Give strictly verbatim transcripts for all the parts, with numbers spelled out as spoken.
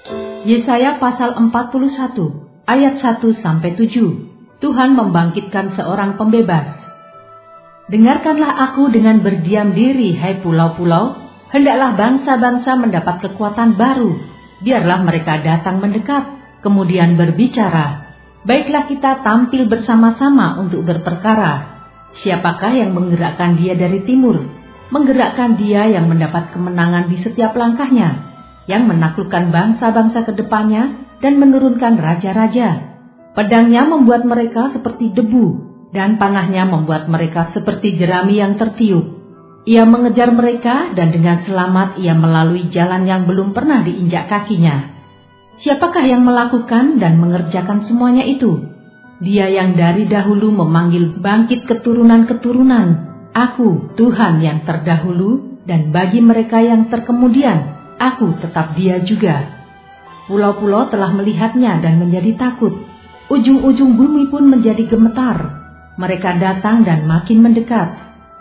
Yesaya pasal empat puluh satu ayat satu sampai tujuh. Tuhan membangkitkan seorang pembebas. Dengarkanlah aku dengan berdiam diri, hai pulau-pulau. Hendaklah bangsa-bangsa mendapat kekuatan baru. Biarlah mereka datang mendekat, kemudian berbicara. Baiklah kita tampil bersama-sama untuk berperkara. Siapakah yang menggerakkan dia dari timur? Menggerakkan dia yang mendapat kemenangan di setiap langkahnya, yang menaklukkan bangsa-bangsa ke depannya dan menurunkan raja-raja. Pedangnya membuat mereka seperti debu, dan panahnya membuat mereka seperti jerami yang tertiup. Ia mengejar mereka dan dengan selamat ia melalui jalan yang belum pernah diinjak kakinya. Siapakah yang melakukan dan mengerjakan semuanya itu? Dia yang dari dahulu memanggil bangkit keturunan-keturunan. Aku, Tuhan yang terdahulu, dan bagi mereka yang terkemudian, aku tetap dia juga. Pulau-pulau telah melihatnya dan menjadi takut. Ujung-ujung bumi pun menjadi gemetar. Mereka datang dan makin mendekat.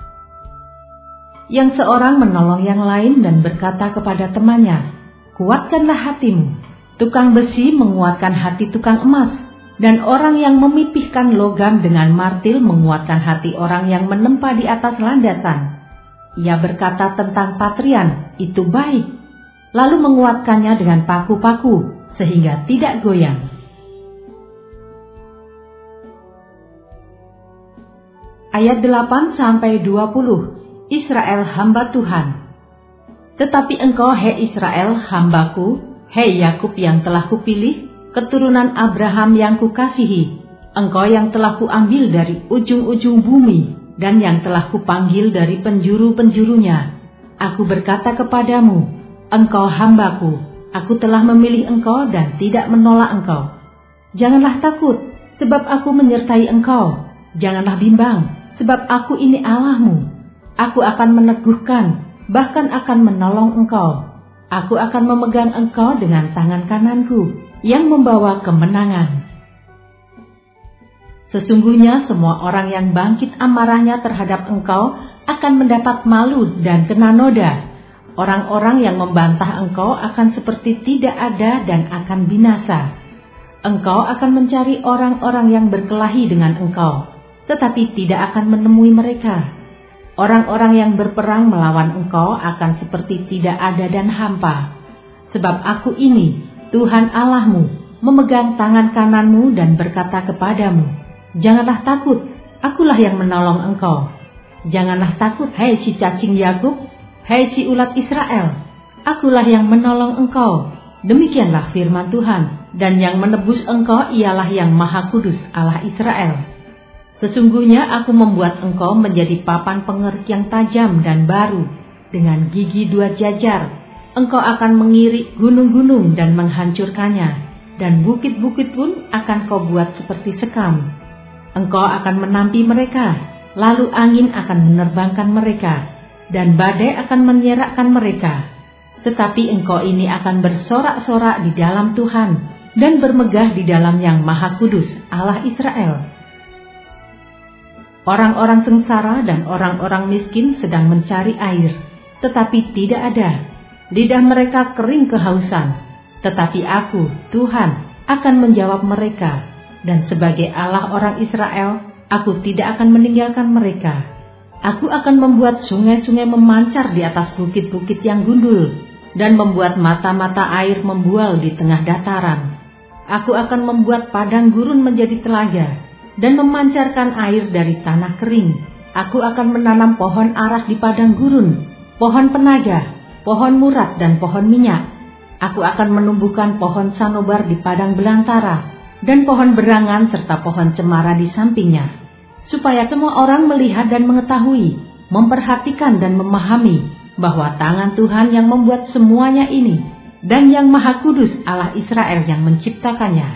Yang seorang menolong yang lain dan berkata kepada temannya, kuatkanlah hatimu. Tukang besi menguatkan hati tukang emas, dan orang yang memipihkan logam dengan martil menguatkan hati orang yang menempa di atas landasan. Ia berkata tentang patrian, itu baik, lalu menguatkannya dengan paku-paku, sehingga tidak goyang. Ayat delapan sampai dua puluh, Israel hamba Tuhan. Tetapi engkau, hei Israel, hambaku, hei Yakub yang telah kupilih, keturunan Abraham yang kukasihi, engkau yang telah kuambil dari ujung-ujung bumi, dan yang telah kupanggil dari penjuru-penjurunya. Aku berkata kepadamu, engkau hambaku, aku telah memilih engkau dan tidak menolak engkau. Janganlah takut, sebab aku menyertai engkau. Janganlah bimbang, sebab aku ini Allahmu. Aku akan meneguhkan, bahkan akan menolong engkau. Aku akan memegang engkau dengan tangan kananku, yang membawa kemenangan. Sesungguhnya semua orang yang bangkit amarahnya terhadap engkau akan mendapat malu dan kena noda. Orang-orang yang membantah engkau akan seperti tidak ada dan akan binasa. Engkau akan mencari orang-orang yang berkelahi dengan engkau, tetapi tidak akan menemui mereka. Orang-orang yang berperang melawan engkau akan seperti tidak ada dan hampa. Sebab aku ini, Tuhan Allahmu, memegang tangan kananmu dan berkata kepadamu, janganlah takut, akulah yang menolong engkau. Janganlah takut, hai si cacing Yakub, hai si ulat Israel, akulah yang menolong engkau. Demikianlah firman Tuhan, dan yang menebus engkau ialah yang Maha Kudus Allah Israel. Sesungguhnya aku membuat engkau menjadi papan pengerik yang tajam dan baru, dengan gigi dua jajar. Engkau akan mengirik gunung-gunung dan menghancurkannya, dan bukit-bukit pun akan kau buat seperti sekam. Engkau akan menampi mereka, lalu angin akan menerbangkan mereka, dan badai akan menyerakkan mereka. Tetapi engkau ini akan bersorak-sorak di dalam Tuhan, dan bermegah di dalam yang Maha Kudus Allah Israel. Orang-orang sengsara dan orang-orang miskin sedang mencari air, tetapi tidak ada. Lidah mereka kering kehausan, tetapi aku, Tuhan, akan menjawab mereka. Dan sebagai Allah orang Israel, aku tidak akan meninggalkan mereka. Aku akan membuat sungai-sungai memancar di atas bukit-bukit yang gundul, dan membuat mata-mata air membual di tengah dataran. Aku akan membuat padang gurun menjadi telaga, dan memancarkan air dari tanah kering. Aku akan menanam pohon aras di padang gurun, pohon penaga, pohon murat dan pohon minyak. Aku akan menumbuhkan pohon sanobar di padang belantara, dan pohon berangan serta pohon cemara di sampingnya, supaya semua orang melihat dan mengetahui, memperhatikan dan memahami, bahwa tangan Tuhan yang membuat semuanya ini, dan yang Maha Kudus Allah Israel yang menciptakannya.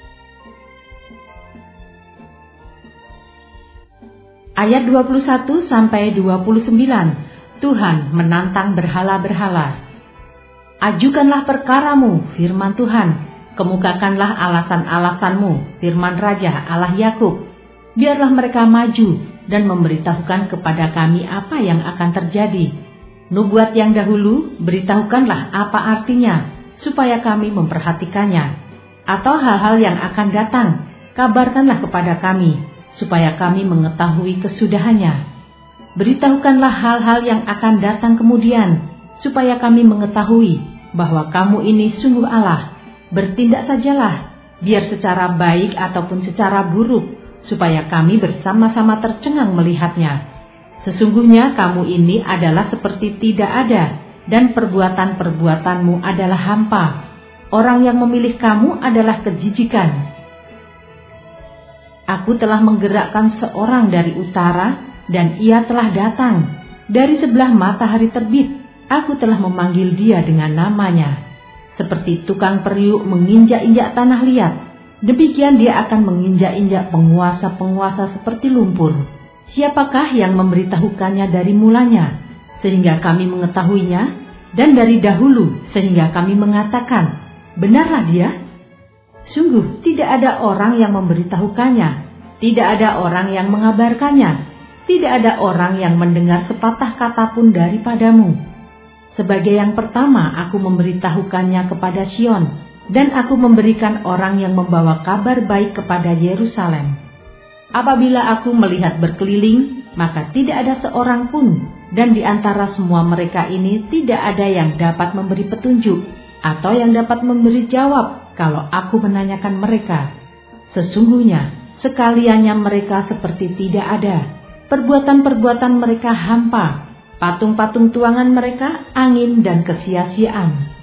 Ayat dua puluh satu sampai dua puluh sembilan, Tuhan menantang berhala-berhala. Ajukanlah perkaramu, firman Tuhan, kemukakanlah alasan-alasanmu, firman Raja Allah Yakub. Biarlah mereka maju dan memberitahukan kepada kami apa yang akan terjadi. Nubuat yang dahulu, beritahukanlah apa artinya, supaya kami memperhatikannya. Atau hal-hal yang akan datang, kabarkanlah kepada kami, supaya kami mengetahui kesudahannya. Beritahukanlah hal-hal yang akan datang kemudian, supaya kami mengetahui bahwa kamu ini sungguh Allah. Bertindak sajalah, biar secara baik ataupun secara buruk, supaya kami bersama-sama tercengang melihatnya. Sesungguhnya kamu ini adalah seperti tidak ada, dan perbuatan-perbuatanmu adalah hampa. Orang yang memilih kamu adalah kejijikan. Aku telah menggerakkan seorang dari utara, dan ia telah datang. Dari sebelah matahari terbit, aku telah memanggil dia dengan namanya. Seperti tukang periuk menginjak-injak tanah liat, demikian dia akan menginjak-injak penguasa-penguasa seperti lumpur. Siapakah yang memberitahukannya dari mulanya, sehingga kami mengetahuinya, dan dari dahulu, sehingga kami mengatakan, benarlah dia? Sungguh tidak ada orang yang memberitahukannya, tidak ada orang yang mengabarkannya, tidak ada orang yang mendengar sepatah kata pun daripadamu. Sebagai yang pertama aku memberitahukannya kepada Sion, dan aku memberikan orang yang membawa kabar baik kepada Yerusalem. Apabila aku melihat berkeliling, maka tidak ada seorang pun, dan di antara semua mereka ini tidak ada yang dapat memberi petunjuk, atau yang dapat memberi jawab kalau aku menanyakan mereka. Sesungguhnya, sekaliannya mereka seperti tidak ada. Perbuatan-perbuatan mereka hampa, patung-patung tuangan mereka angin dan kesia-siaan.